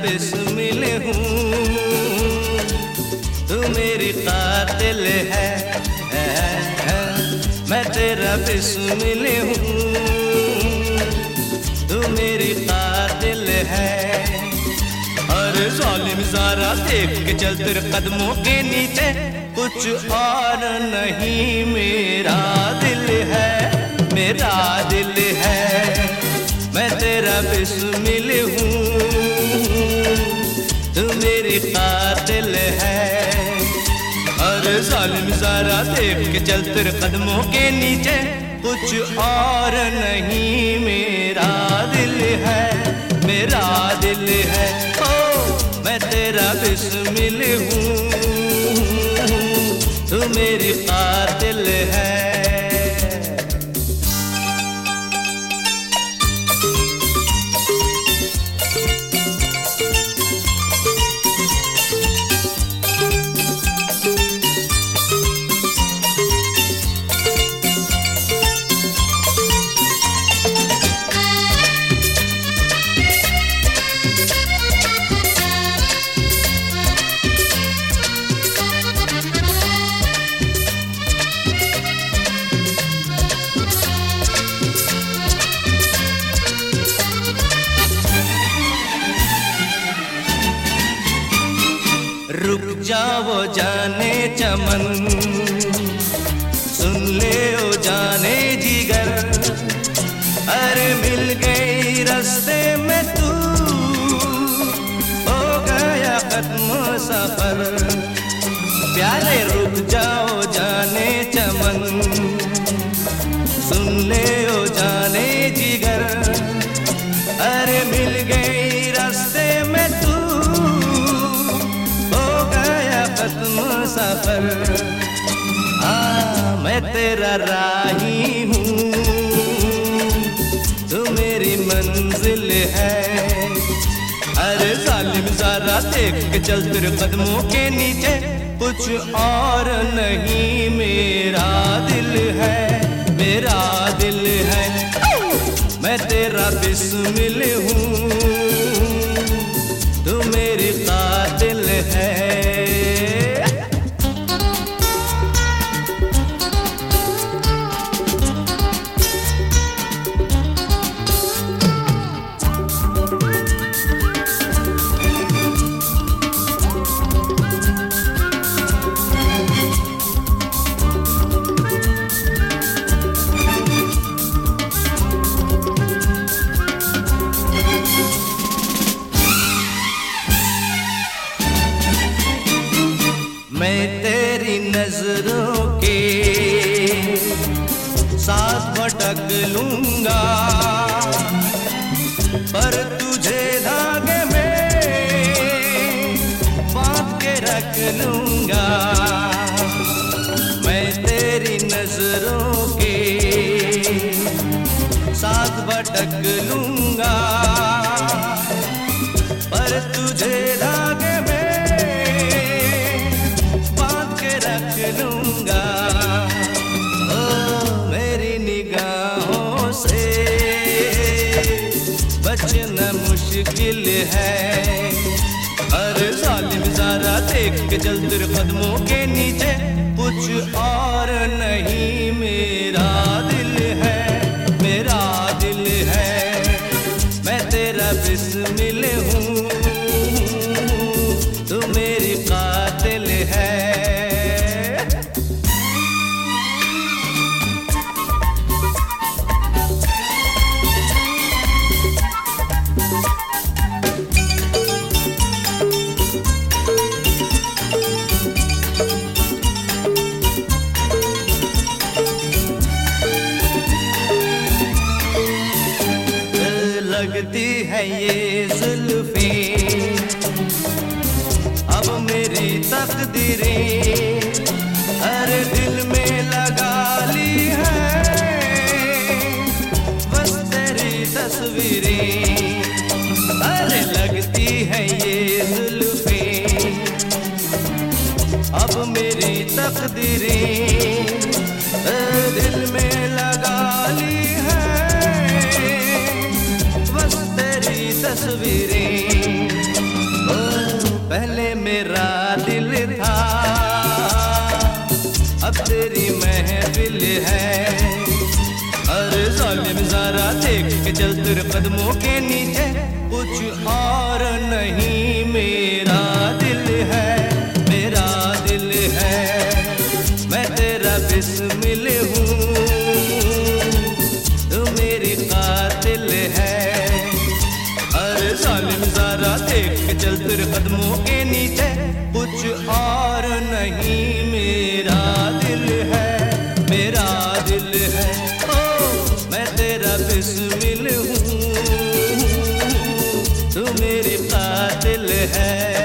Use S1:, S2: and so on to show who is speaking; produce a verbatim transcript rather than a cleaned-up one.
S1: बिस्मिल हूँ, तू मेरी कातिल है, मैं तेरा बिस्मिल हूँ, तू मेरी कातिल है। और ज़ालिम ज़रा देख के चल तेरे कदमों के नीचे, कुछ और नहीं मेरा दिल है, मेरा दिल है, मैं तेरा बिस्मिल हूँ, तू मेरी कातिल है। और ज़ालिम ज़रा देख के चल तेरे कदमों के नीचे, कुछ और नहीं मेरा दिल है, मेरा दिल है। ओ मैं तेरा बिस्मिल हूँ, तू मेरी कातिल है। रुक जाओ जाने चमन, सुन ले ओ जाने जिगर, अरे मिल गई रास्ते में तू, हो गया खत्म सफर। प्यारे रुक जाओ जाने चमन, सुन ले ओ जाने जिगर, अरे मिल गई रास्ते में तू, खत्म सफर। हाँ मैं तेरा राही हूँ, तू मेरी मंजिल है। अरे ज़ालिम ज़रा देख के चल तेरे कदमों के नीचे, कुछ और नहीं मेरा दिल है, मेरा दिल है, मैं तेरा बिस्मिल हूँ, तू मेरी कातिल है। मैं तेरी नजरों के साथ भटक लूंगा, पर तुझे धागे में बांध के रख लूंगा। मैं तेरी नजरों के साथ भटक लूंगा, पर तुझे धागे में रख लूंगा। ओ मेरी निगाहों से बचना मुश्किल है। हर ज़ालिम ज़रा देख के चल तेरे कदमों के नीचे, कुछ और नहीं मेरा दिल है, मेरा दिल है, मैं तेरा बिस्मिल हूँ, तू मेरी कातिल है। लगती है ये जुल्फें अब मेरी तकदीरें, हर दिल में लगा ली है बस तेरी तस्वीरें। अरे लगती है ये जुल्फें अब मेरी तकदीरें, दिल में लगा ली है बस तेरी तस्वीरें। तेरी महफिल है। अरे जालिम जरा देख के चल तेरे कदमों के नीचे, कुछ और नहीं मेरा दिल है, मेरा दिल है। मैं तेरा बिस्मिल हूँ, तू मेरी कातिल है। अरे जालिम जरा देख के चल तेरे कदमों के नीचे, कुछ और नहीं मेरा दिल है, मेरा दिल है। ओ मैं तेरा बिस्मिल हूँ, तू मेरी कातिल है।